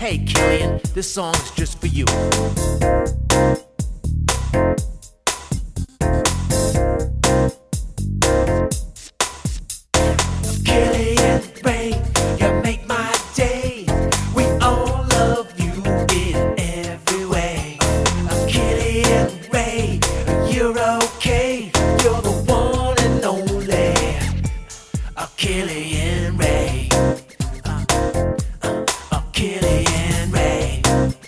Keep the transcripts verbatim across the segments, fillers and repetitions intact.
Hey Killian, this song is just for you. Killian Ray, you make my day. We all love you in every way. Killian Ray, you're okay. You're the one and only. Killian Ray. Killian Ray.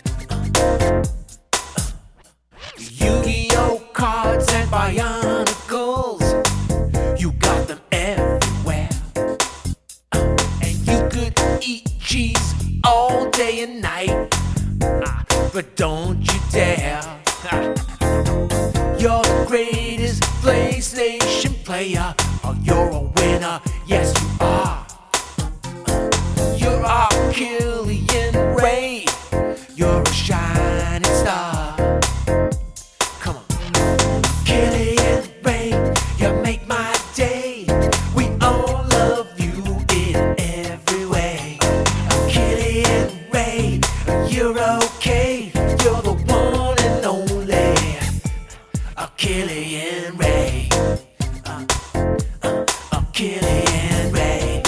Yu-Gi-Oh cards and Bionicles, you got them everywhere. And you could eat cheese all day and night, but don't you dare. You're the greatest PlayStation player. Oh, you're a winner, yes you are. You're our Killian Ray. You're a shining star. Come on. Killian Ray, you make my day. We all love you in every way. Killian Ray, you're okay. You're the one and only. Killian Ray. Uh, uh, uh, Killian Ray.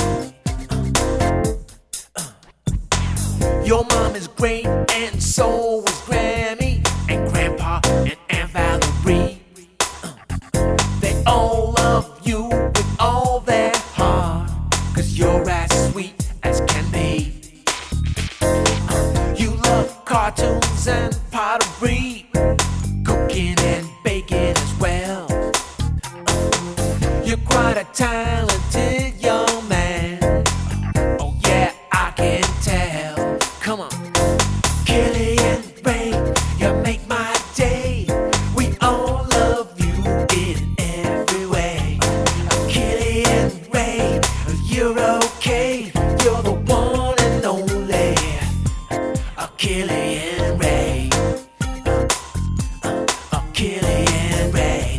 Your mom is great, and so is Grammy, and Grandpa, and Aunt Valerie. Uh, they all love you with all their heart, 'cause you're as sweet as can be. Uh, you love cartoons and pottery, cooking and baking as well. Uh, you're quite a talented young man. Oh yeah, I can tell. Come on. Killian Ray, you make my day. We all love you in every way. Killian Ray, you're okay. You're the one and only. Killian Ray. Killian Ray.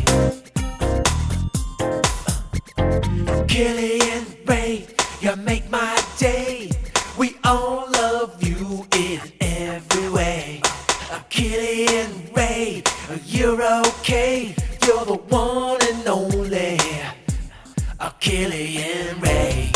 Killian Ray, you make my day. We all love you in every way. Killian Ray, you're okay. You're the one and only. Killian Ray.